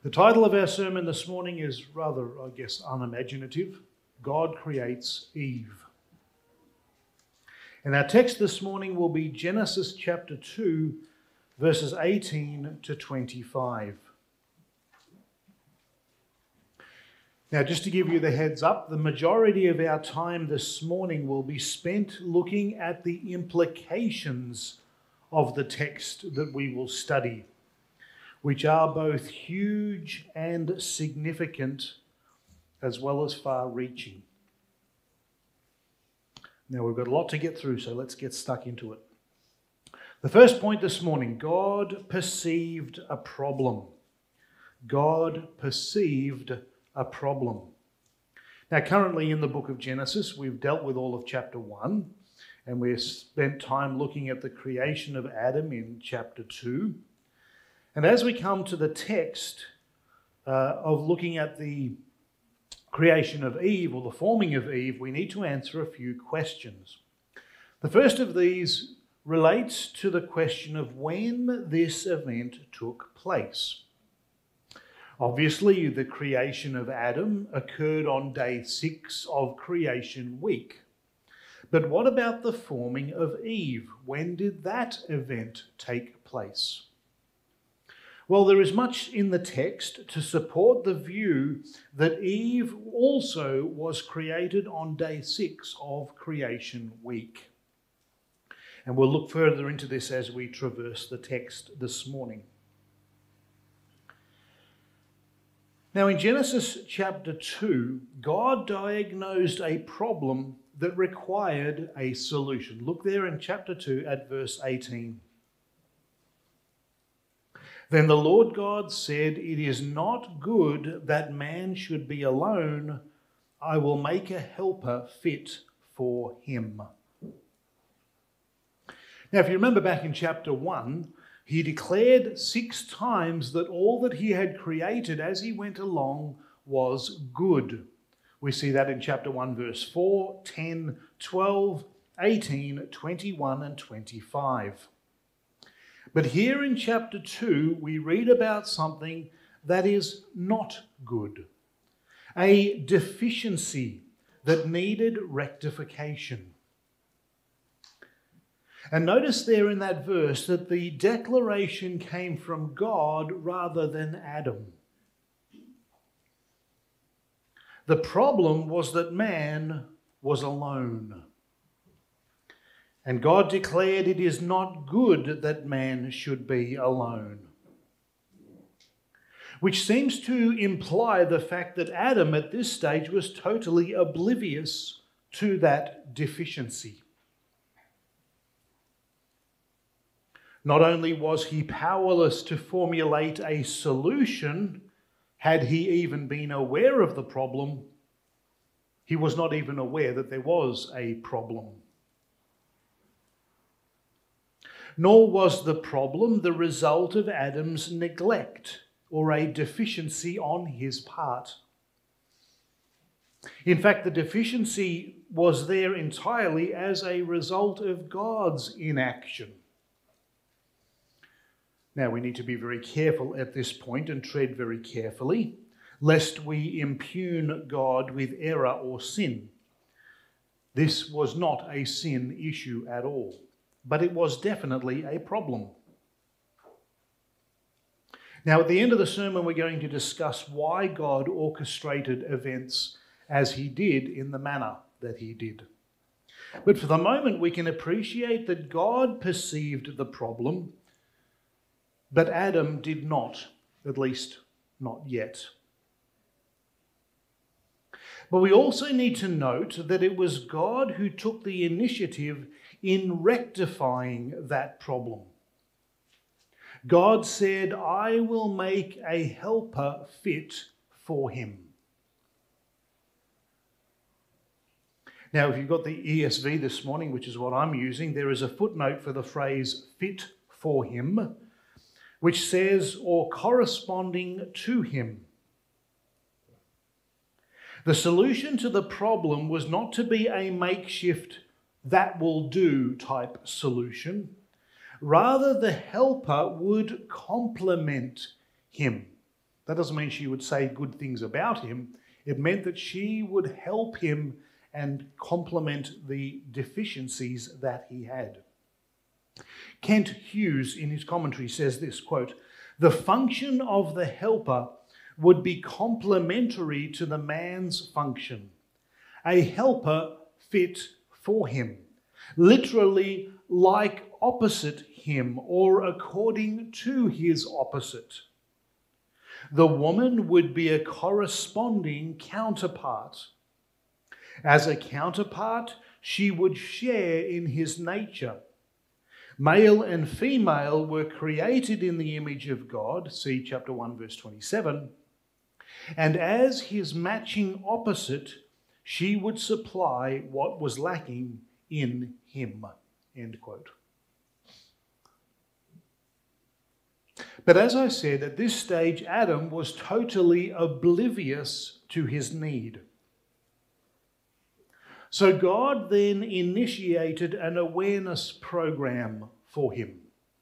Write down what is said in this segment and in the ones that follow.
The title of our sermon this morning is rather, I guess, unimaginative. God creates Eve. And our text this morning will be Genesis chapter 2, verses 18 to 25. Now, just to give you the heads up, the majority of our time this morning will be spent looking at the implications of the text that we will study, which are both huge and significant, as well as far-reaching. Now, we've got a lot to get through, so let's get stuck into it. The first point this morning, God perceived a problem. God perceived a problem. Now, currently in the book of Genesis, we've dealt with all of chapter 1, and we've spent time looking at the creation of Adam in chapter 2. And as we come to the text of looking at the creation of Eve, or the forming of Eve, we need to answer a few questions. The first of these relates to the question of when this event took place. Obviously, the creation of Adam occurred on day 6 of creation week. But what about the forming of Eve? When did that event take place? Well, there is much in the text to support the view that Eve also was created on day 6 of creation week. And we'll look further into this as we traverse the text this morning. Now, in Genesis chapter 2, God diagnosed a problem that required a solution. Look there in chapter 2 at verse 18. Then the Lord God said, "It is not good that man should be alone. I will make a helper fit for him." Now, if you remember back in chapter 1, he declared 6 times that all that he had created as he went along was good. We see that in chapter 1, verse 4, 10, 12, 18, 21, and 25. But here in chapter 2, we read about something that is not good, a deficiency that needed rectification. And notice there in that verse that the declaration came from God rather than Adam. The problem was that man was alone. And God declared it is not good that man should be alone. Which seems to imply the fact that Adam at this stage was totally oblivious to that deficiency. Not only was he powerless to formulate a solution, had he even been aware of the problem, he was not even aware that there was a problem. Nor was the problem the result of Adam's neglect or a deficiency on his part. In fact, the deficiency was there entirely as a result of God's inaction. Now, we need to be very careful at this point and tread very carefully, lest we impugn God with error or sin. This was not a sin issue at all, but it was definitely a problem. Now, at the end of the sermon, we're going to discuss why God orchestrated events as he did in the manner that he did. But for the moment, we can appreciate that God perceived the problem, but Adam did not, at least not yet. But we also need to note that it was God who took the initiative in rectifying that problem. God said, "I will make a helper fit for him." Now, if you've got the ESV this morning, which is what I'm using, there is a footnote for the phrase "fit for him," which says, "or corresponding to him." The solution to the problem was not to be a makeshift that will do type solution. Rather, the helper would complement him. That doesn't mean she would say good things about him. It meant that she would help him and complement the deficiencies that he had. Kent Hughes, in his commentary, says this, quote, "The function of the helper would be complementary to the man's function, a helper fit for him, literally like opposite him or according to his opposite. The woman would be a corresponding counterpart. As a counterpart, she would share in his nature. Male and female were created in the image of God, see chapter 1, verse 27, and as his matching opposite, she would supply what was lacking in him," end quote. But as I said, at this stage, Adam was totally oblivious to his need. So God then initiated an awareness program for him.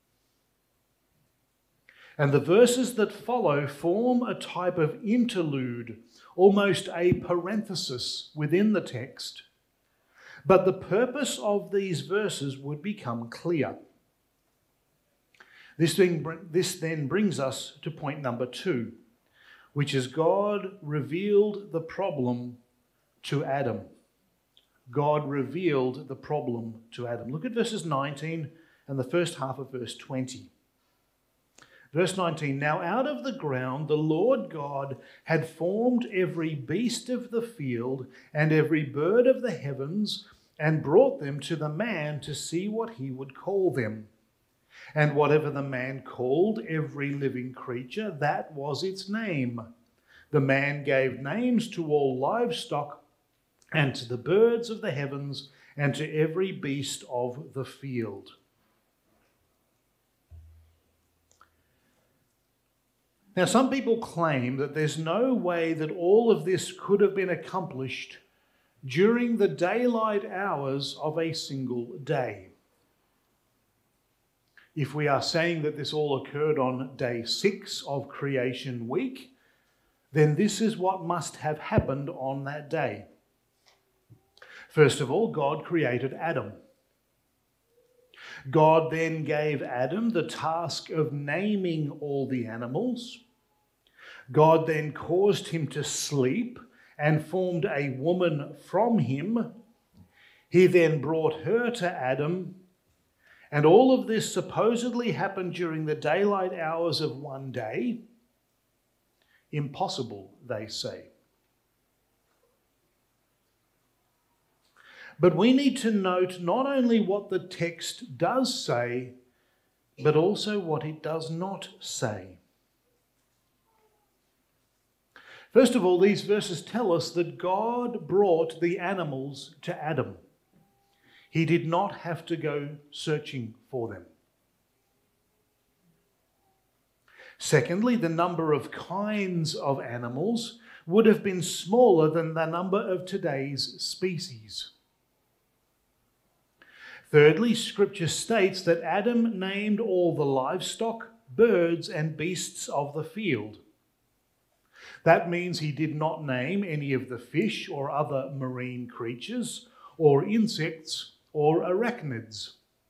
And the verses that follow form a type of interlude, almost a parenthesis within the text. But the purpose of these verses would become clear. This then brings us to point number 2, which is God revealed the problem to Adam. God revealed the problem to Adam. Look at verses 19 and the first half of verse 20. Verse 19, "Now out of the ground the Lord God had formed every beast of the field and every bird of the heavens and brought them to the man to see what he would call them. And whatever the man called every living creature, that was its name. The man gave names to all livestock and to the birds of the heavens and to every beast of the field." Now, some people claim that there's no way that all of this could have been accomplished during the daylight hours of a single day. If we are saying that this all occurred on day 6 of creation week, then this is what must have happened on that day. First of all, God created Adam. God then gave Adam the task of naming all the animals. God then caused him to sleep and formed a woman from him. He then brought her to Adam. And all of this supposedly happened during the daylight hours of one day. Impossible, they say. But we need to note not only what the text does say, but also what it does not say. First of all, these verses tell us that God brought the animals to Adam. He did not have to go searching for them. Secondly, the number of kinds of animals would have been smaller than the number of today's species. Thirdly, Scripture states that Adam named all the livestock, birds, and beasts of the field. That means he did not name any of the fish or other marine creatures, or insects, or arachnids.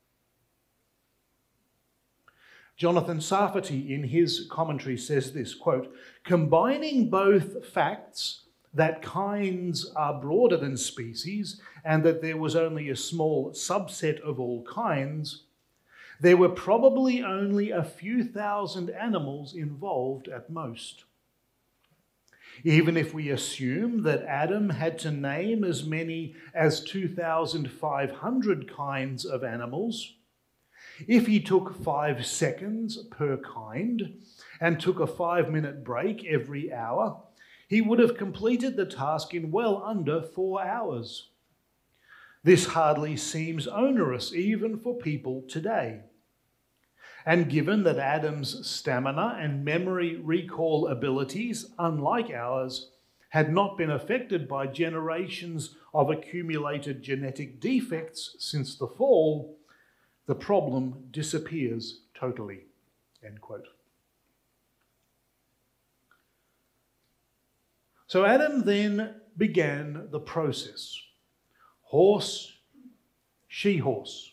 Jonathan Sarfati, in his commentary, says this, quote, "Combining both facts that kinds are broader than species and that there was only a small subset of all kinds, there were probably only a few thousand animals involved at most. Even if we assume that Adam had to name as many as 2,500 kinds of animals, if he took 5 seconds per kind and took a 5-minute break every hour, he would have completed the task in well under 4 hours. This hardly seems onerous even for people today. And given that Adam's stamina and memory recall abilities, unlike ours, had not been affected by generations of accumulated genetic defects since the fall, the problem disappears totally." End quote. So Adam then began the process. Horse, she-horse.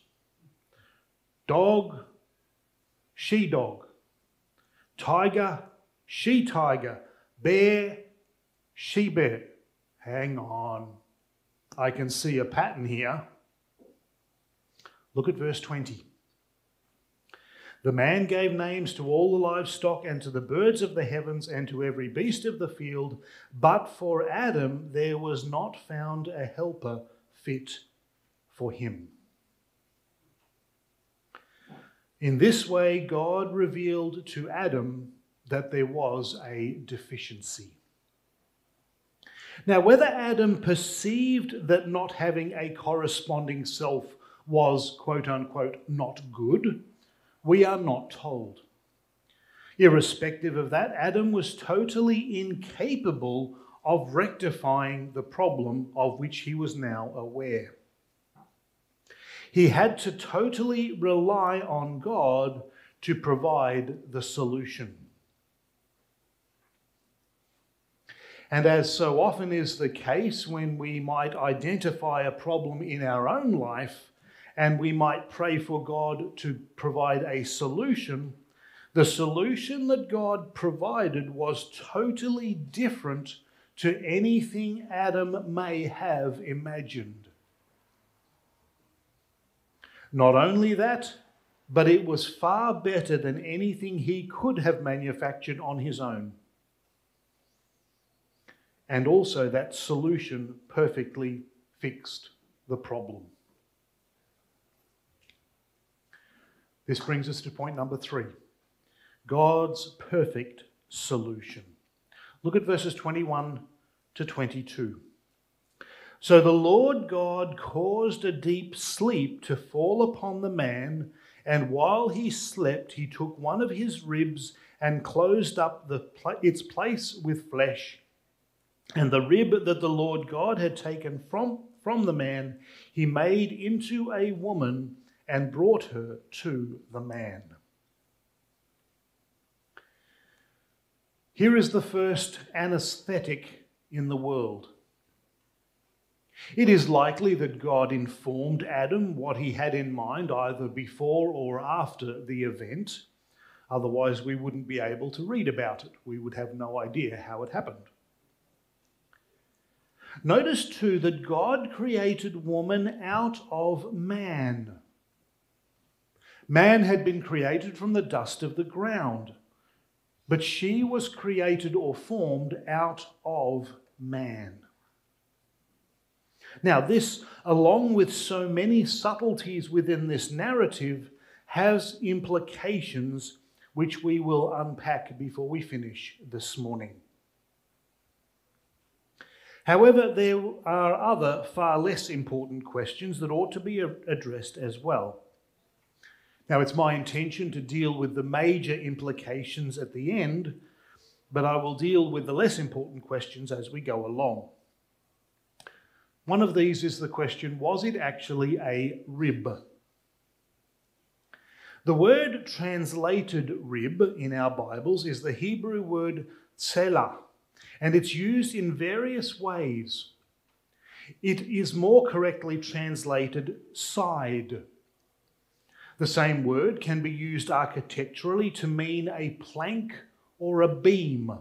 Dog, she-dog. Tiger, she-tiger. Bear, she-bear. Hang on. I can see a pattern here. Look at verse 20. The man gave names to all the livestock and to the birds of the heavens and to every beast of the field, but for Adam there was not found a helper fit for him. In this way, God revealed to Adam that there was a deficiency. Now, whether Adam perceived that not having a corresponding self was, quote unquote, not good, we are not told. Irrespective of that, Adam was totally incapable of rectifying the problem of which he was now aware. He had to totally rely on God to provide the solution. And as so often is the case when we might identify a problem in our own life and we might pray for God to provide a solution, the solution that God provided was totally different to anything Adam may have imagined. Not only that, but it was far better than anything he could have manufactured on his own. And also that solution perfectly fixed the problem. This brings us to point number 3. God's perfect solution. Look at verses 21 to 22. So the Lord God caused a deep sleep to fall upon the man, and while he slept, he took one of his ribs and closed up its place with flesh. And the rib that the Lord God had taken from the man, he made into a woman and brought her to the man. Here is the first anesthetic in the world. It is likely that God informed Adam what he had in mind either before or after the event. Otherwise, we wouldn't be able to read about it. We would have no idea how it happened. Notice too that God created woman out of man. Man had been created from the dust of the ground, but she was created or formed out of man. Now this, along with so many subtleties within this narrative, has implications which we will unpack before we finish this morning. However, there are other far less important questions that ought to be addressed as well. Now, it's my intention to deal with the major implications at the end, but I will deal with the less important questions as we go along. One of these is the question, was it actually a rib? The word translated rib in our Bibles is the Hebrew word tselah, and it's used in various ways. It is more correctly translated side. The same word can be used architecturally to mean a plank or a beam.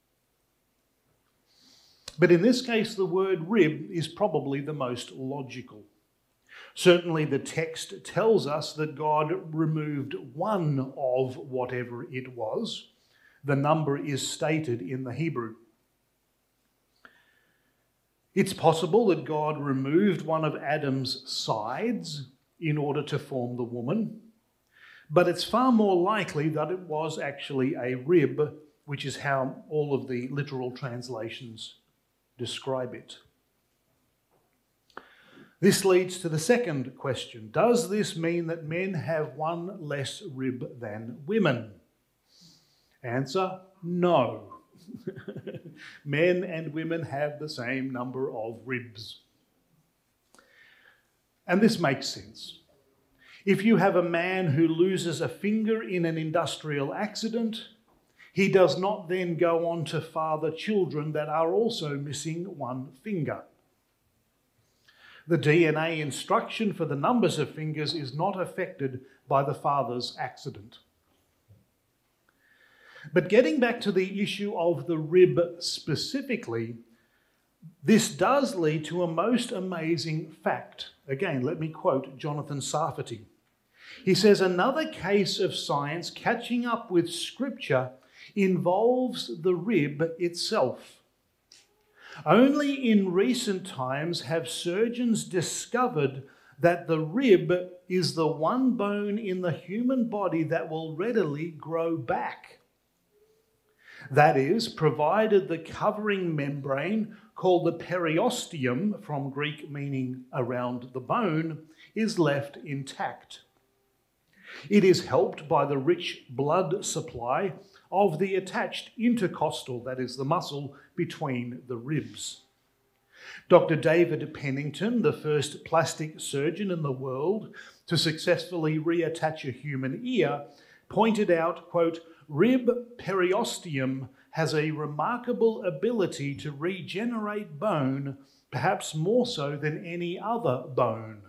But in this case, the word rib is probably the most logical. Certainly the text tells us that God removed one of whatever it was. The number is stated in the Hebrew. It's possible that God removed one of Adam's sides in order to form the woman, but it's far more likely that it was actually a rib, which is how all of the literal translations describe it. This leads to the second question. Does this mean that men have one less rib than women? Answer, no. Men and women have the same number of ribs. And this makes sense. If you have a man who loses a finger in an industrial accident, He does not then go on to father children that are also missing one finger. The DNA instruction for the numbers of fingers is not affected by the father's accident. But getting back to the issue of the rib specifically, this does lead to a most amazing fact. Again, let me quote Jonathan Sarfati. He says, another case of science catching up with Scripture involves the rib itself. Only in recent times have surgeons discovered that the rib is the one bone in the human body that will readily grow back. That is, provided the covering membrane, called the periosteum, from Greek meaning around the bone, is left intact. It is helped by the rich blood supply of the attached intercostal, that is, the muscle between the ribs. Dr. David Pennington, the first plastic surgeon in the world to successfully reattach a human ear, pointed out, quote, rib periosteum has a remarkable ability to regenerate bone, perhaps more so than any other bone.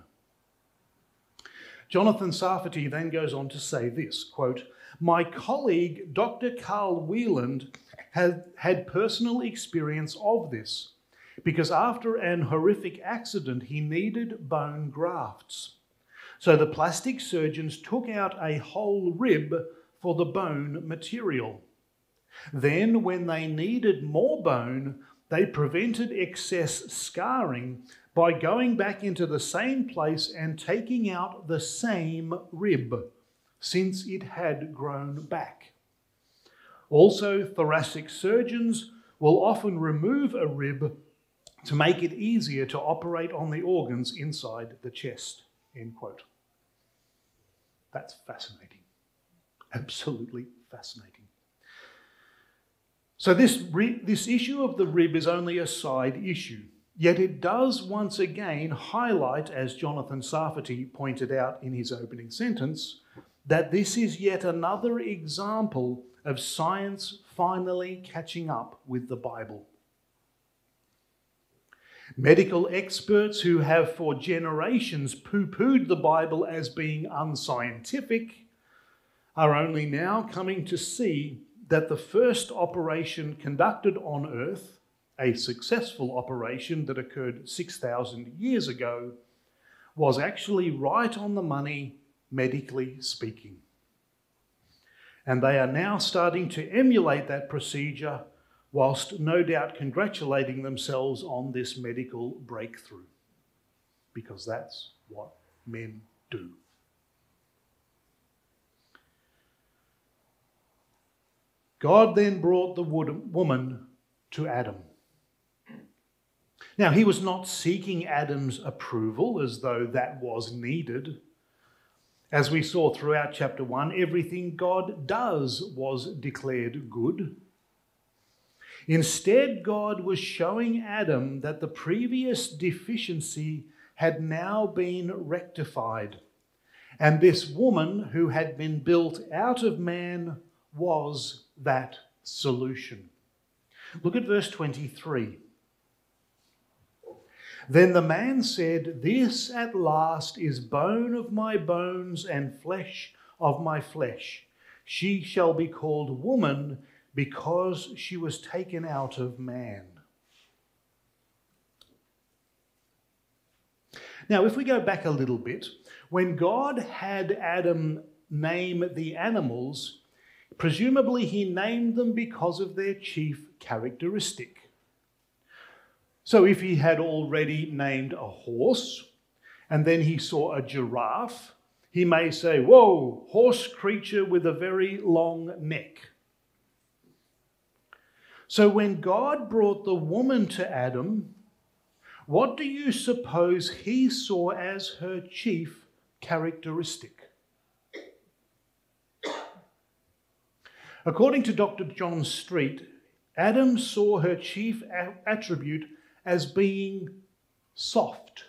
Jonathan Sarfati then goes on to say this, quote, my colleague, Dr. Carl Wieland, had personal experience of this because after an horrific accident, he needed bone grafts. So the plastic surgeons took out a whole rib for the bone material. Then, when they needed more bone, they prevented excess scarring by going back into the same place and taking out the same rib, since it had grown back. Also, thoracic surgeons will often remove a rib to make it easier to operate on the organs inside the chest, end quote. That's fascinating. Absolutely fascinating. So this issue of the rib is only a side issue, yet it does once again highlight, as Jonathan Sarfati pointed out in his opening sentence, that this is yet another example of science finally catching up with the Bible. Medical experts who have for generations poo-pooed the Bible as being unscientific are only now coming to see that the first operation conducted on Earth, a successful operation that occurred 6,000 years ago, was actually right on the money, medically speaking. And they are now starting to emulate that procedure, whilst no doubt congratulating themselves on this medical breakthrough, because that's what men do. God then brought the woman to Adam. Now, he was not seeking Adam's approval as though that was needed. As we saw throughout chapter 1, everything God does was declared good. Instead, God was showing Adam that the previous deficiency had now been rectified, and this woman who had been built out of man was that solution. Look at verse 23. Then the man said, this at last is bone of my bones and flesh of my flesh. She shall be called woman because she was taken out of man. Now, if we go back a little bit, when God had Adam name the animals, presumably he named them because of their chief characteristic. So if he had already named a horse, and then he saw a giraffe, he may say, whoa, horse creature with a very long neck. So when God brought the woman to Adam, what do you suppose he saw as her chief characteristic? According to Dr. John Street, Adam saw her chief attribute as being soft.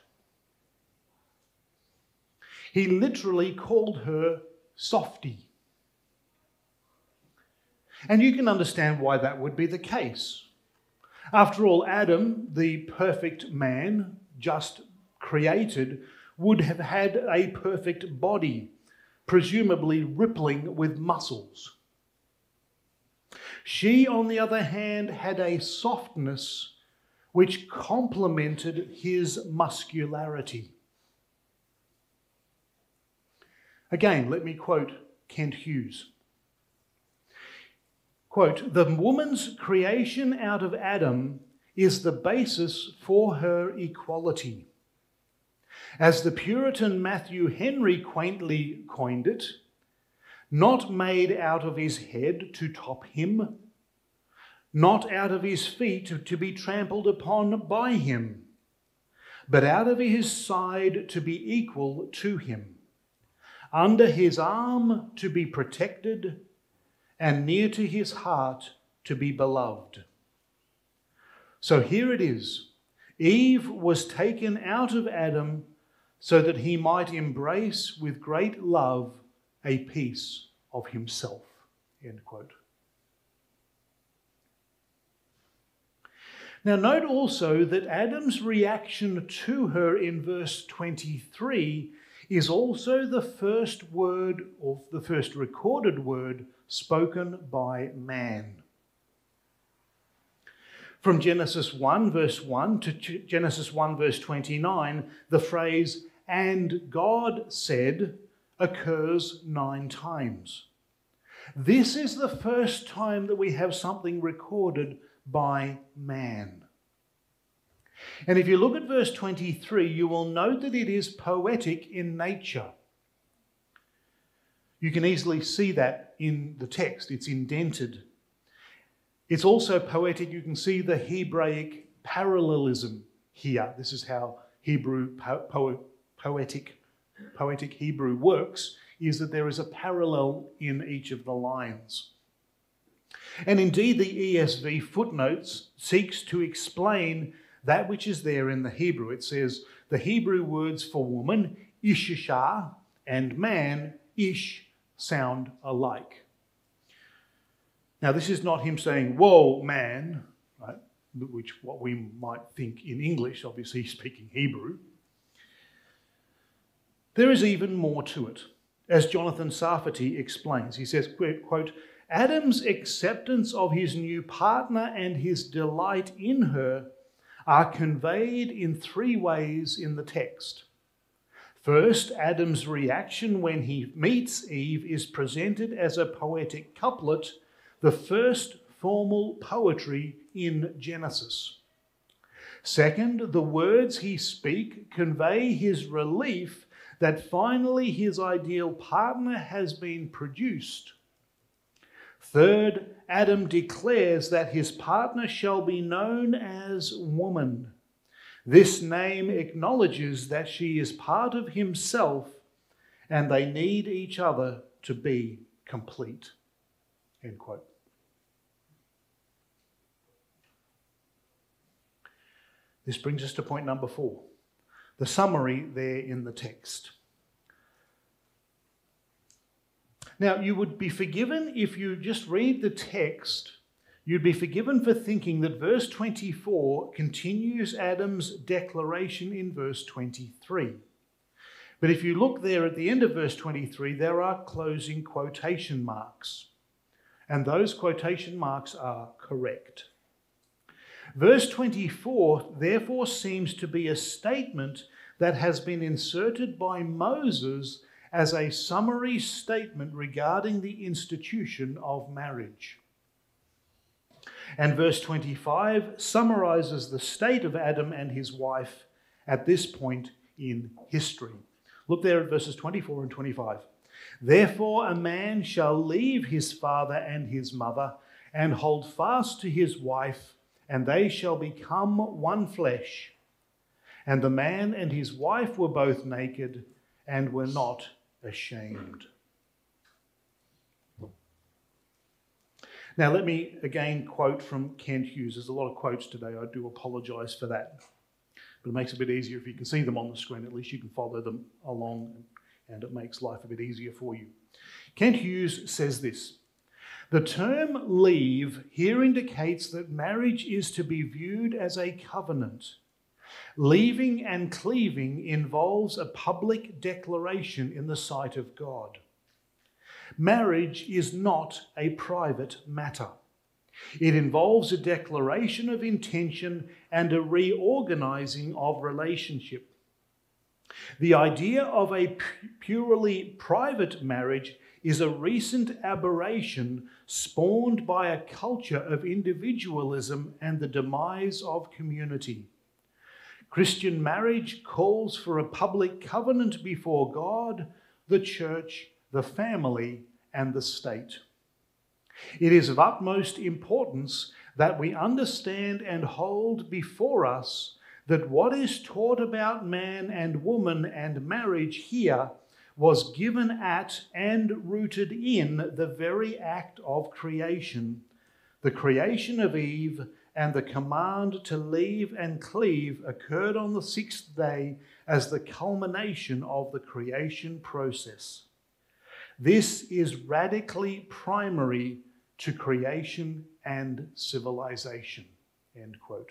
He literally called her softy. And you can understand why that would be the case. After all, Adam, the perfect man, just created, would have had a perfect body, presumably rippling with muscles. She, on the other hand, had a softness which complemented his muscularity. Again, let me quote Kent Hughes. Quote, "The woman's creation out of Adam is the basis for her equality. As the Puritan Matthew Henry quaintly coined it, not made out of his head to top him, not out of his feet to be trampled upon by him, but out of his side to be equal to him, under his arm to be protected, and near to his heart to be beloved." So here it is. Eve was taken out of Adam so that he might embrace with great love a piece of himself. End quote. Now note also that Adam's reaction to her in verse 23 is also the first word, or the first recorded word, spoken by man. From Genesis 1 verse 1 to Genesis 1 verse 29, the phrase, "and God said," occurs 9 times. This is the first time that we have something recorded by man. And if you look at verse 23, you will note that it is poetic in nature. You can easily see that in the text. It's indented. It's also poetic. You can see the Hebraic parallelism here. This is how Hebrew poetic Hebrew works, is that there is a parallel in each of the lines. And indeed, the ESV footnotes seeks to explain that which is there in the Hebrew. It says the Hebrew words for woman, ishisha, and man, ish, sound alike. Now, this is not him saying, "Whoa, man," right? Which what we might think in English, obviously speaking Hebrew. There is even more to it. As Jonathan Sarfati explains, he says, quote, "Adam's acceptance of his new partner and his delight in her are conveyed in 3 ways in the text. First, Adam's reaction when he meets Eve is presented as a poetic couplet, the first formal poetry in Genesis. Second, the words he speaks convey his relief that finally his ideal partner has been produced. Third, Adam declares that his partner shall be known as woman. This name acknowledges that she is part of himself and they need each other to be complete." End quote. This brings us to point number 4, the summary there in the text. Now, you would be forgiven if you just read the text. You'd be forgiven for thinking that verse 24 continues Adam's declaration in verse 23. But if you look there at the end of verse 23, there are closing quotation marks. And those quotation marks are correct. Verse 24 therefore seems to be a statement that has been inserted by Moses as a summary statement regarding the institution of marriage. And verse 25 summarizes the state of Adam and his wife at this point in history. Look there at verses 24 and 25. "Therefore a man shall leave his father and his mother and hold fast to his wife, and they shall become one flesh. And the man and his wife were both naked and were not ashamed." Now, let me again quote from Kent Hughes. There's a lot of quotes today. I do apologise for that. But it makes it a bit easier if you can see them on the screen. At least you can follow them along, and it makes life a bit easier for you. Kent Hughes says this: The term leave here indicates that marriage is to be viewed as a covenant. Leaving and cleaving involves a public declaration in the sight of God. Marriage is not a private matter. It involves a declaration of intention and a reorganizing of relationship. The idea of a purely private marriage is a recent aberration spawned by a culture of individualism and the demise of community. Christian marriage calls for a public covenant before God, the church, the family, and the state. It is of utmost importance that we understand and hold before us that what is taught about man and woman and marriage here was given at and rooted in the very act of creation, the creation of Eve, and the command to leave and cleave occurred on the sixth day as the culmination of the creation process. This is radically primary to creation and civilization." End quote.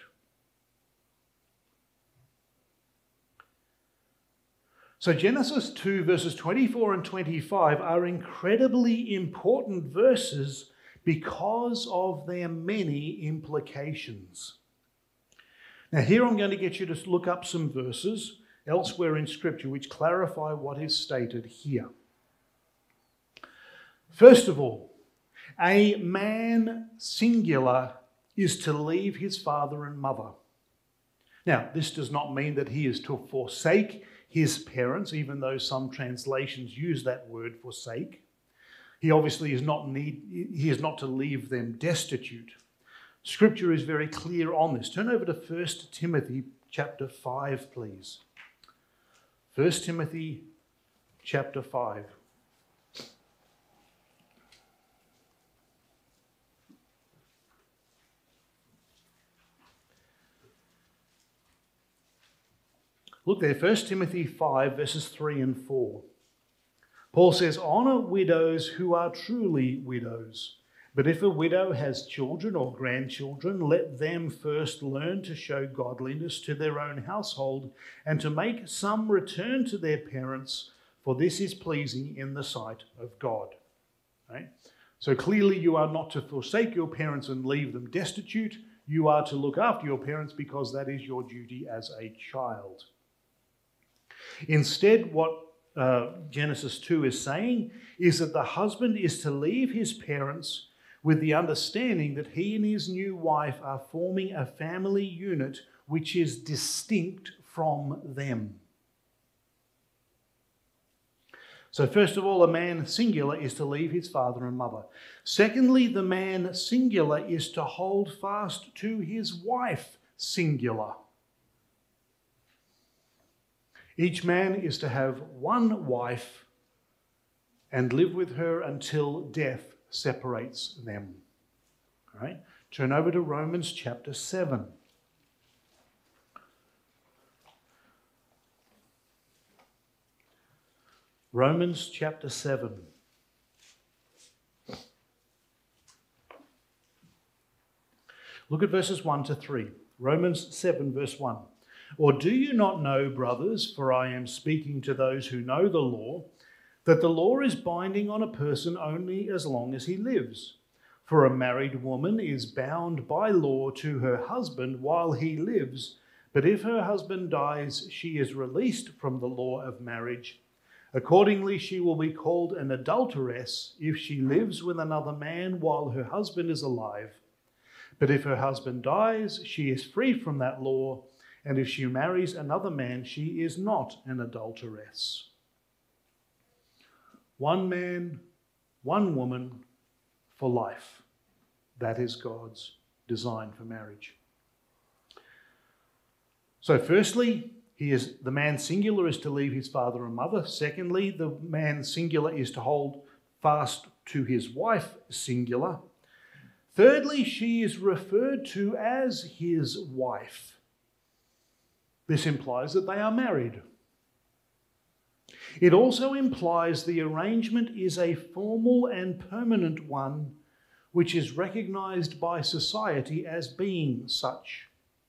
So Genesis 2 verses 24 and 25 are incredibly important verses because of their many implications. Now here I'm going to get you to look up some verses elsewhere in Scripture which clarify what is stated here. First of all, a man singular is to leave his father and mother. Now, this does not mean that he is to forsake his parents, even though some translations use that word forsake. He obviously is not to leave them destitute. Scripture is very clear on this. Turn over to 1 Timothy chapter 5, please. 1 Timothy chapter 5. Look there, 1 Timothy 5, verses 3 and 4. Paul says, "Honour widows who are truly widows. But if a widow has children or grandchildren, let them first learn to show godliness to their own household and to make some return to their parents, for this is pleasing in the sight of God." Right? So clearly you are not to forsake your parents and leave them destitute. You are to look after your parents because that is your duty as a child. Instead, what Genesis 2 is saying is that the husband is to leave his parents with the understanding that he and his new wife are forming a family unit which is distinct from them. So first of all, a man singular is to leave his father and mother. Secondly, the man singular is to hold fast to his wife singular. Each man is to have one wife and live with her until death separates them. All right? Turn over to Romans chapter 7. Romans chapter 7. Look at verses 1 to 3. Romans 7, verse 1. "Or do you not know, brothers, for I am speaking to those who know the law, that the law is binding on a person only as long as he lives? For a married woman is bound by law to her husband while he lives, but if her husband dies, she is released from the law of marriage. Accordingly, she will be called an adulteress if she lives with another man while her husband is alive. But if her husband dies, she is free from that law, and if she marries another man, she is not an adulteress." One man, one woman for life. That is God's design for marriage. So firstly, the man singular is to leave his father and mother. Secondly, the man singular is to hold fast to his wife singular. Thirdly, she is referred to as his wife. This implies that they are married. It also implies the arrangement is a formal and permanent one which is recognized by society as being such.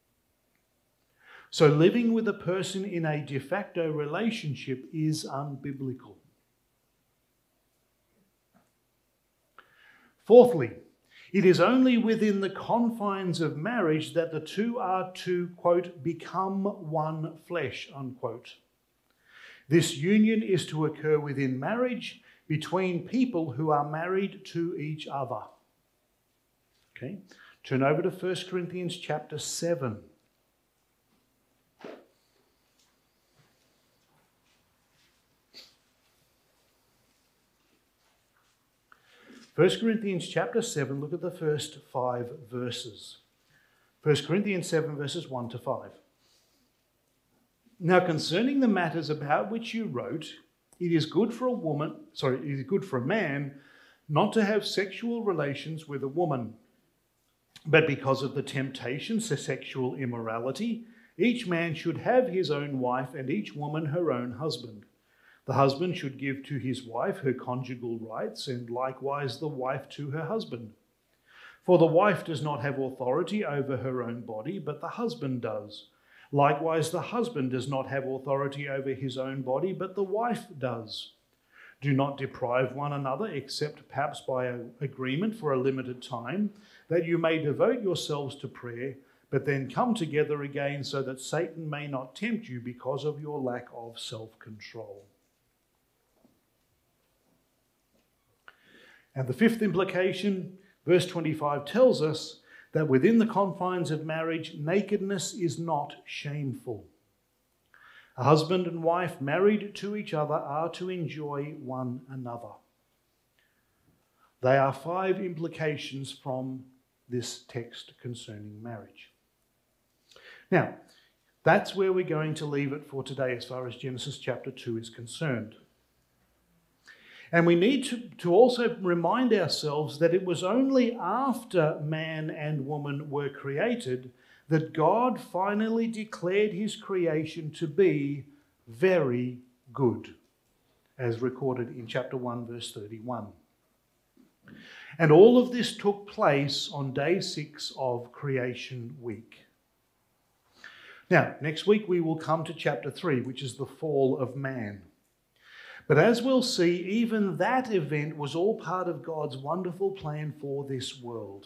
So living with a person in a de facto relationship is unbiblical. Fourthly, it is only within the confines of marriage that the two are to, quote, become one flesh, unquote. This union is to occur within marriage between people who are married to each other. Okay, turn over to 1 Corinthians chapter 7. 1 Corinthians chapter 7, look at the first 5 verses. 1 Corinthians 7 verses 1 to 5. Now concerning the matters about which you wrote, it is good for a man not to have sexual relations with a woman. But because of the temptation to sexual immorality, each man should have his own wife and each woman her own husband. The husband should give to his wife her conjugal rights, and likewise the wife to her husband. For the wife does not have authority over her own body, but the husband does. Likewise, the husband does not have authority over his own body, but the wife does. Do not deprive one another, except perhaps by an agreement for a limited time, that you may devote yourselves to prayer, but then come together again so that Satan may not tempt you because of your lack of self-control. And the fifth implication, verse 25, tells us that within the confines of marriage, nakedness is not shameful. A husband and wife married to each other are to enjoy one another. They are 5 implications from this text concerning marriage. Now, that's where we're going to leave it for today as far as Genesis chapter 2 is concerned. And we need to also remind ourselves that it was only after man and woman were created that God finally declared his creation to be very good, as recorded in chapter 1, verse 31. And all of this took place on day 6 of creation week. Now, next week we will come to chapter 3, which is the fall of man. But as we'll see, even that event was all part of God's wonderful plan for this world.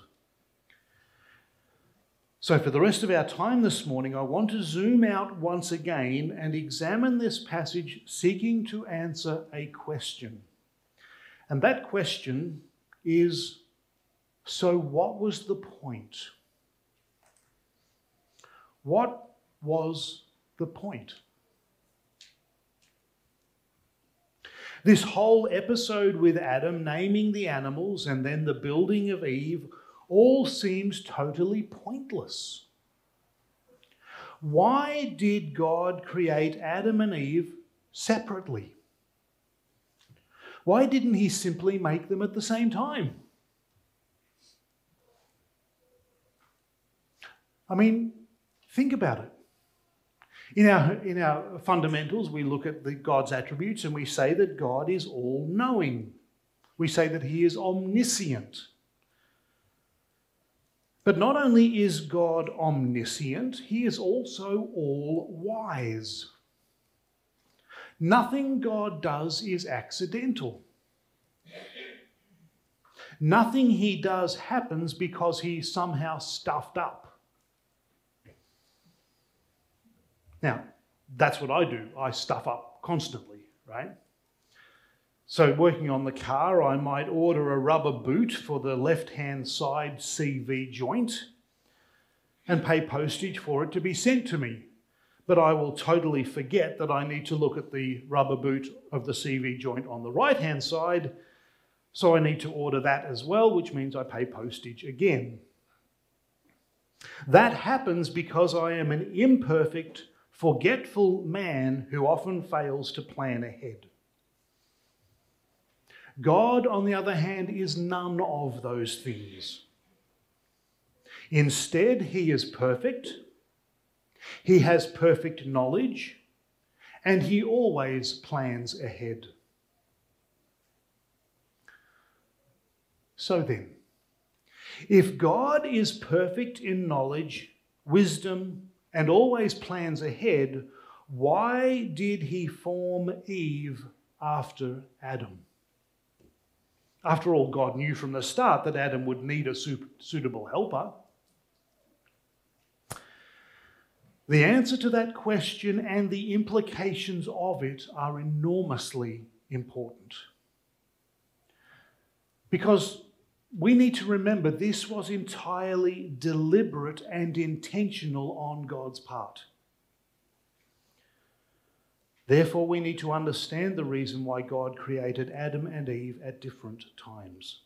So for the rest of our time this morning, I want to zoom out once again and examine this passage seeking to answer a question. And that question is, so what was the point? What was the point? This whole episode with Adam naming the animals and then the building of Eve all seems totally pointless. Why did God create Adam and Eve separately? Why didn't he simply make them at the same time? I mean, think about it. In our fundamentals, we look at God's attributes and we say that God is all-knowing. We say that he is omniscient. But not only is God omniscient, he is also all-wise. Nothing God does is accidental. Nothing he does happens because he's somehow stuffed up. Now, that's what I do. I stuff up constantly, right? So working on the car, I might order a rubber boot for the left-hand side CV joint and pay postage for it to be sent to me. But I will totally forget that I need to look at the rubber boot of the CV joint on the right-hand side, so I need to order that as well, which means I pay postage again. That happens because I am an imperfect, forgetful man who often fails to plan ahead. God, on the other hand, is none of those things. Instead, he is perfect, he has perfect knowledge, and he always plans ahead. So then, If God is perfect in knowledge, wisdom, and always plans ahead, why did he form Eve after Adam? After all, God knew from the start that Adam would need a suitable helper. The answer to that question and the implications of it are enormously important. Because we need to remember this was entirely deliberate and intentional on God's part. Therefore, we need to understand the reason why God created Adam and Eve at different times.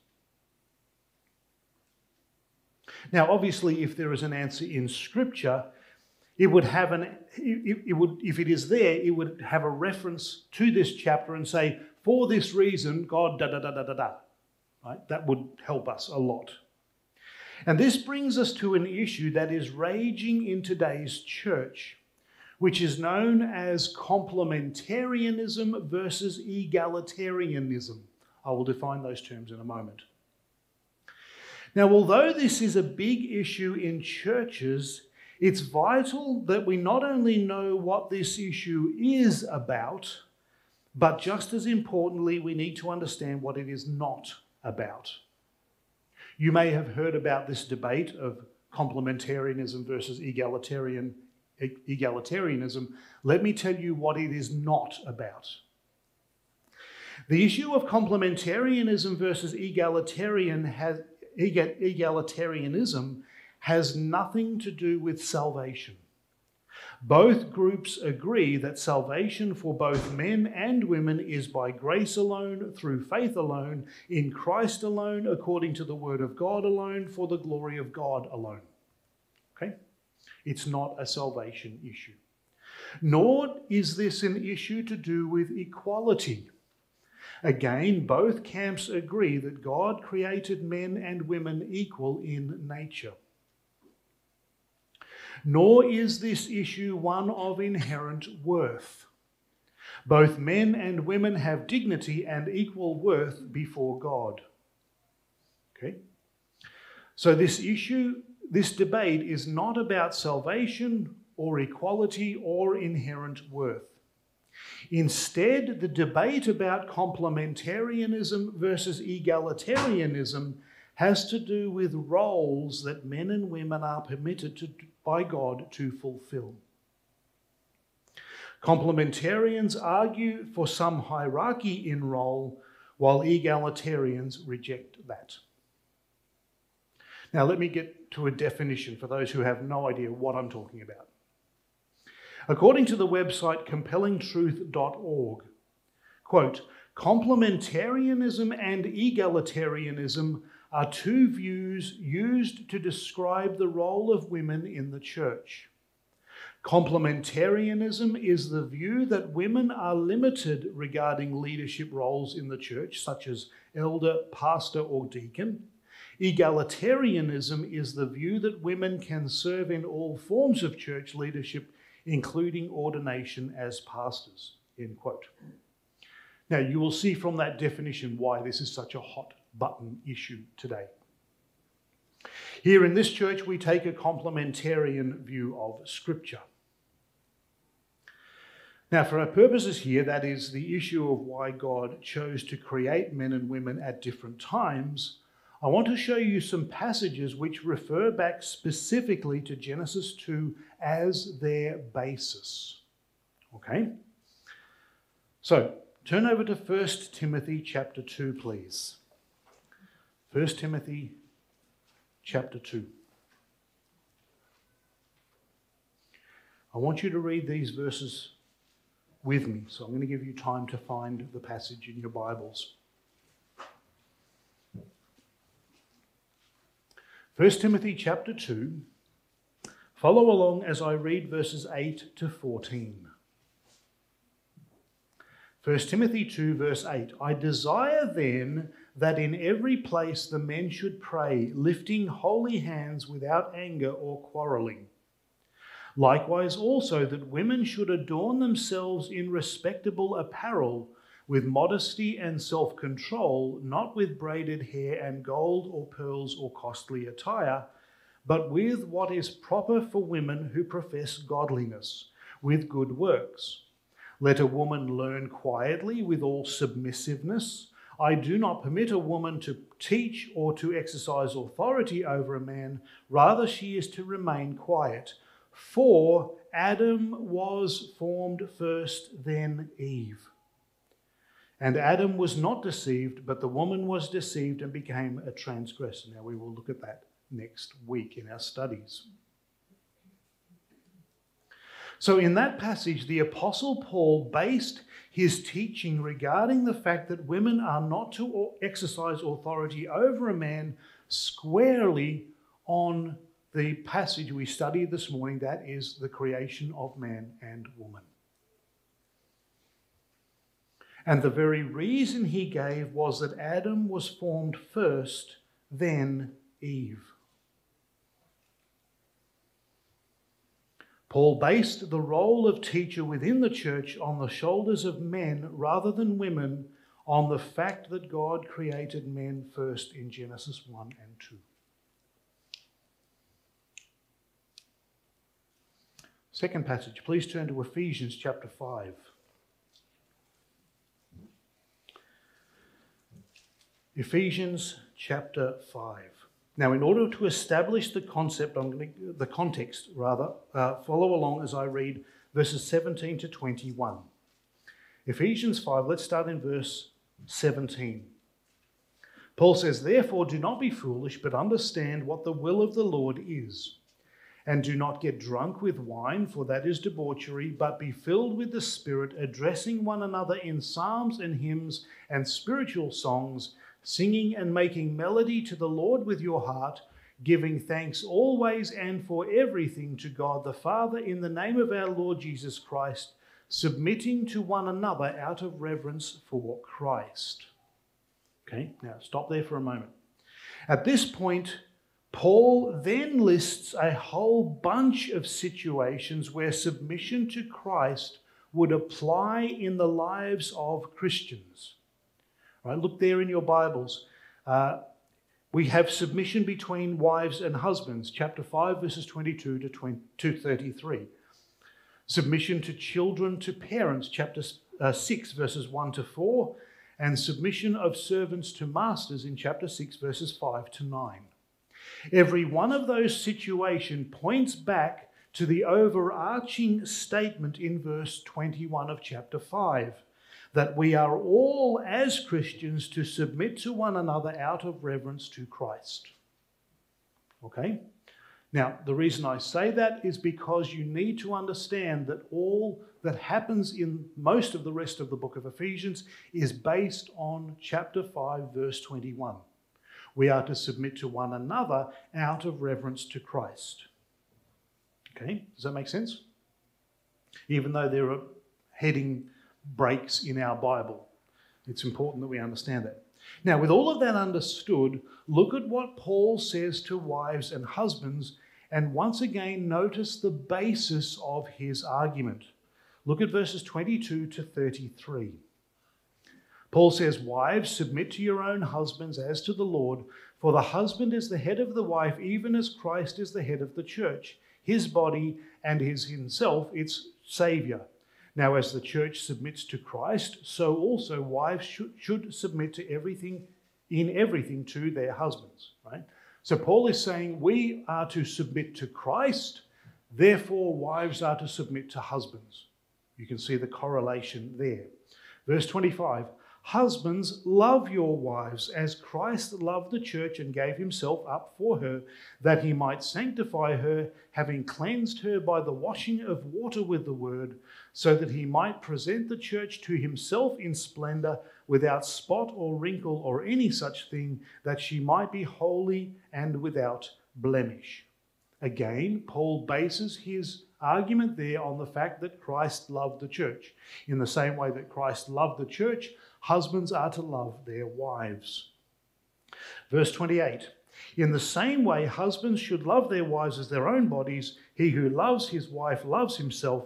Now, obviously, if there is an answer in Scripture, it would have if it is there, it would have a reference to this chapter and say, for this reason, God da-da-da-da-da-da. Right? That would help us a lot. And this brings us to an issue that is raging in today's church, which is known as complementarianism versus egalitarianism. I will define those terms in a moment. Now, although this is a big issue in churches, it's vital that we not only know what this issue is about, but just as importantly, we need to understand what it is not about. You may have heard about this debate of complementarianism versus egalitarianism. Let me tell you what it is not about. The issue of complementarianism versus egalitarianism has nothing to do with salvation. Both groups agree that salvation for both men and women is by grace alone, through faith alone, in Christ alone, according to the word of God alone, for the glory of God alone. Okay? It's not a salvation issue. Nor is this an issue to do with equality. Again, both camps agree that God created men and women equal in nature. Nor is this issue one of inherent worth. Both men and women have dignity and equal worth before God. Okay? So this debate is not about salvation or equality or inherent worth. Instead, the debate about complementarianism versus egalitarianism has to do with roles that men and women are permitted by God to fulfill. Complementarians argue for some hierarchy in role, while egalitarians reject that. Now, let me get to a definition for those who have no idea what I'm talking about. According to the website compellingtruth.org, quote, complementarianism and egalitarianism are two views used to describe the role of women in the church. Complementarianism is the view that women are limited regarding leadership roles in the church, such as elder, pastor, or deacon. Egalitarianism is the view that women can serve in all forms of church leadership, including ordination as pastors, end quote. Now, you will see from that definition why this is such a hot button issue today. Here in this church, we take a complementarian view of Scripture. Now, for our purposes here, that is the issue of why God chose to create men and women at different times, I want to show you some passages which refer back specifically to Genesis 2 as their basis. Okay? So, turn over to 1 Timothy chapter 2, please. 1 Timothy chapter 2. I want you to read these verses with me, so I'm going to give you time to find the passage in your Bibles. 1 Timothy chapter 2. Follow along as I read verses 8 to 14. 1 Timothy 2 verse 8. I desire then that in every place the men should pray, lifting holy hands without anger or quarreling. Likewise also that women should adorn themselves in respectable apparel, with modesty and self-control, not with braided hair and gold or pearls or costly attire, but with what is proper for women who profess godliness, with good works. Let a woman learn quietly with all submissiveness. I do not permit a woman to teach or to exercise authority over a man. Rather, she is to remain quiet. For Adam was formed first, then Eve. And Adam was not deceived, but the woman was deceived and became a transgressor. Now we will look at that next week in our studies. So in that passage, the Apostle Paul based his teaching regarding the fact that women are not to exercise authority over a man squarely on the passage we studied this morning, that is the creation of man and woman. And the very reason he gave was that Adam was formed first, then Eve. Paul based the role of teacher within the church on the shoulders of men rather than women, on the fact that God created men first in Genesis 1 and 2. Second passage, please turn to Ephesians chapter 5. Ephesians chapter 5. Now, in order to establish the concept, the context, follow along as I read verses 17 to 21. Ephesians 5, let's start in verse 17. Paul says, "Therefore do not be foolish, but understand what the will of the Lord is. And do not get drunk with wine, for that is debauchery, but be filled with the Spirit, addressing one another in psalms and hymns and spiritual songs, singing and making melody to the Lord with your heart, giving thanks always and for everything to God the Father in the name of our Lord Jesus Christ, submitting to one another out of reverence for Christ." Okay, now stop there for a moment. At this point, Paul then lists a whole bunch of situations where submission to Christ would apply in the lives of Christians. Right, look there in your Bibles. We have submission between wives and husbands, chapter 5, verses 22 to 33. Submission to children to parents, chapter 6, verses 1 to 4. And submission of servants to masters in chapter 6, verses 5 to 9. Every one of those situations points back to the overarching statement in verse 21 of chapter 5. That we are all, as Christians, to submit to one another out of reverence to Christ. Okay? Now, the reason I say that is because you need to understand that all that happens in most of the rest of the book of Ephesians is based on chapter 5, verse 21. We are to submit to one another out of reverence to Christ. Okay? Does that make sense? Even though there are heading breaks in our Bible, it's important that we understand that. Now, with all of that understood, look at what Paul says to wives and husbands, and once again notice the basis of his argument. Look at verses 22 to 33. Paul says, "Wives, submit to your own husbands as to the Lord, for the husband is the head of the wife, even as Christ is the head of the church, his body, and is himself its Saviour. Now, as the church submits to Christ, so also wives should submit to everything to their husbands." Right? So Paul is saying we are to submit to Christ, therefore wives are to submit to husbands. You can see the correlation there. Verse 25, "Husbands, love your wives as Christ loved the church and gave himself up for her, that he might sanctify her, having cleansed her by the washing of water with the word, so that he might present the church to himself in splendor, without spot or wrinkle or any such thing, that she might be holy and without blemish." Again, Paul bases his argument there on the fact that Christ loved the church. In the same way that Christ loved the church, husbands are to love their wives. Verse 28, "In the same way, husbands should love their wives as their own bodies. He who loves his wife loves himself,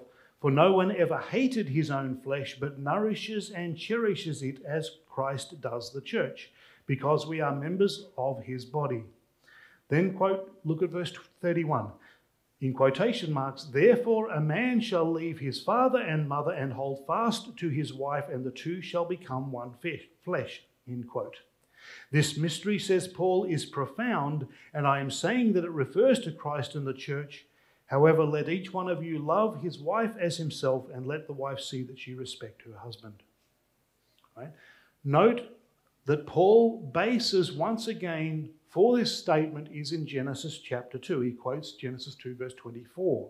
For no one ever hated his own flesh, but nourishes and cherishes it as Christ does the church, because we are members of his body. Then look at verse 31. In quotation marks, therefore a man shall leave his father and mother and hold fast to his wife, and the two shall become one flesh. End quote. This mystery, says Paul, is profound, and I am saying that it refers to Christ and the church. However, let each one of you love his wife as himself, and let the wife see that she respect her husband. Right? Note that Paul bases once again for this statement is in Genesis chapter 2. He quotes Genesis 2 verse 24.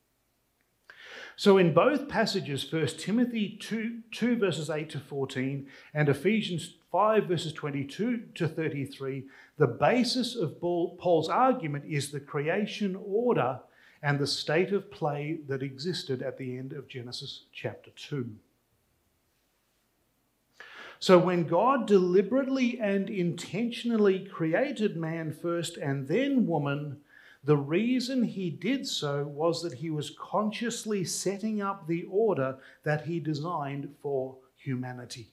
So in both passages, 1 Timothy 2 verses 8 to 14 and Ephesians 5 verses 22 to 33, the basis of Paul's argument is the creation order and the state of play that existed at the end of Genesis chapter 2. So when God deliberately and intentionally created man first and then woman, the reason he did so was that he was consciously setting up the order that he designed for humanity.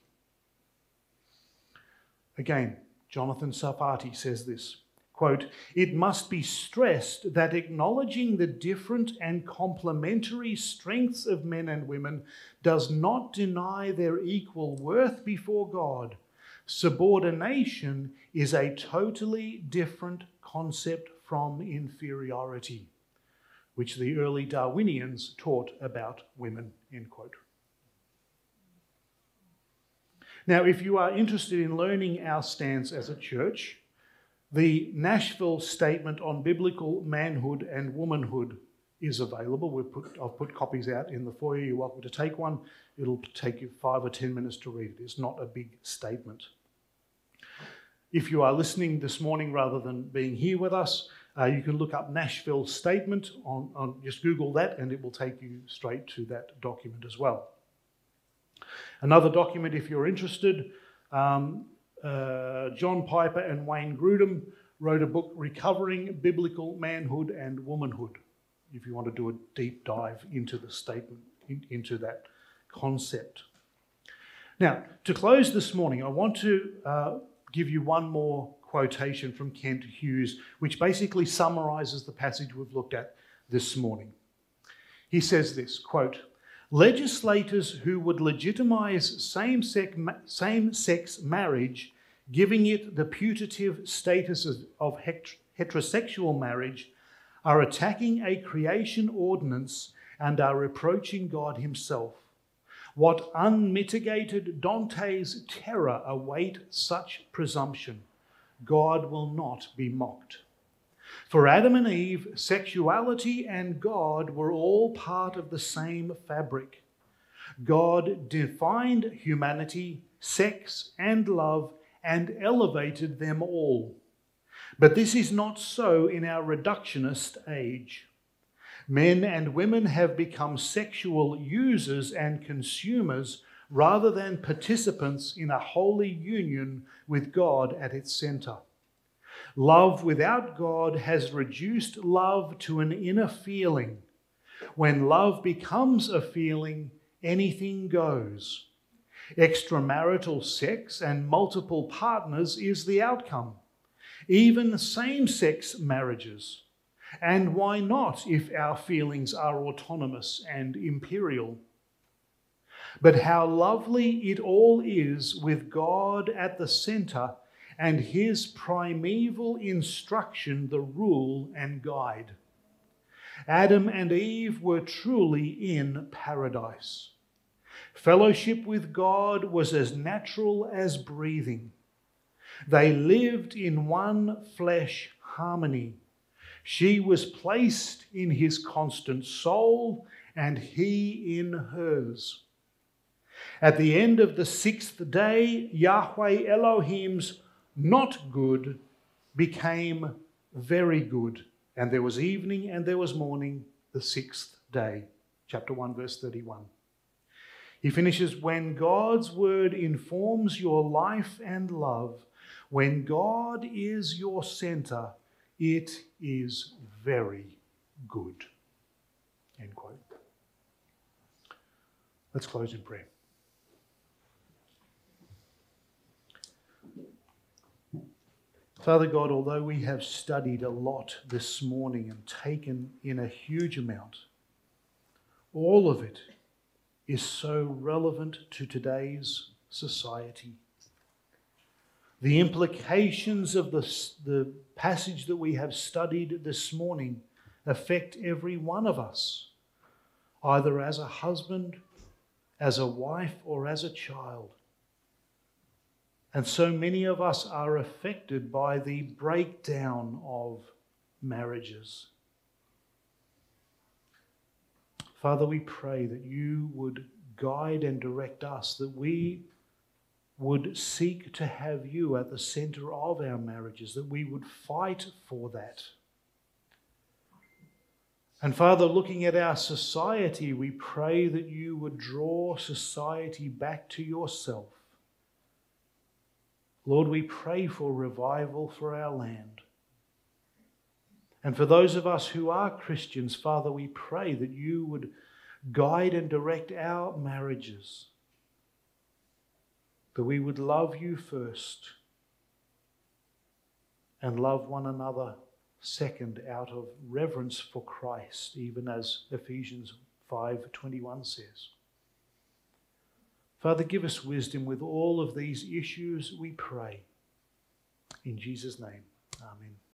Again, Jonathan Sarfati says this, quote, "It must be stressed that acknowledging the different and complementary strengths of men and women does not deny their equal worth before God. Subordination is a totally different concept from inferiority, which the early Darwinians taught about women," end quote. Now, if you are interested in learning our stance as a church, the Nashville Statement on Biblical Manhood and Womanhood is available. I've put copies out in the foyer. You're welcome to take one. It'll take you 5 or 10 minutes to read it. It's not a big statement. If you are listening this morning rather than being here with us, you can look up Nashville Statement on just Google that, and it will take you straight to that document as well. Another document, if you're interested, John Piper and Wayne Grudem wrote a book, Recovering Biblical Manhood and Womanhood, if you want to do a deep dive into the statement, into that concept. Now, to close this morning, I want to give you one more quotation from Kent Hughes, which basically summarizes the passage we've looked at this morning. He says this, quote, "Legislators who would legitimize same-sex marriage, giving it the putative status of heterosexual marriage, are attacking a creation ordinance and are reproaching God himself. What unmitigated Dante's terror await such presumption? God will not be mocked. For Adam and Eve, sexuality and God were all part of the same fabric. God defined humanity, sex, and love, and elevated them all. But this is not so in our reductionist age. Men and women have become sexual users and consumers rather than participants in a holy union with God at its center. Love without God has reduced love to an inner feeling. When love becomes a feeling, anything goes. Extramarital sex and multiple partners is the outcome. Even same-sex marriages. And why not if our feelings are autonomous and imperial? But how lovely it all is with God at the center and his primeval instruction the rule and guide. Adam and Eve were truly in paradise. Fellowship with God was as natural as breathing. They lived in one flesh harmony. She was placed in his constant soul and he in hers. At the end of the 6th day, Yahweh Elohim's not good became very good. And there was evening and there was morning, the 6th day. Chapter 1, verse 31. He finishes, when God's word informs your life and love, when God is your center, it is very good. End quote. Let's close in prayer. Father God, although we have studied a lot this morning and taken in a huge amount, all of it is so relevant to today's society. The implications of the passage that we have studied this morning affect every one of us, either as a husband, as a wife, or as a child. And so many of us are affected by the breakdown of marriages. Father, we pray that you would guide and direct us, that we would seek to have you at the center of our marriages, that we would fight for that. And Father, looking at our society, we pray that you would draw society back to yourself. Lord, we pray for revival for our land. And for those of us who are Christians, Father, we pray that you would guide and direct our marriages, that we would love you first and love one another second out of reverence for Christ, even as Ephesians 5:21 says. Father, give us wisdom with all of these issues, we pray. In Jesus' name, amen.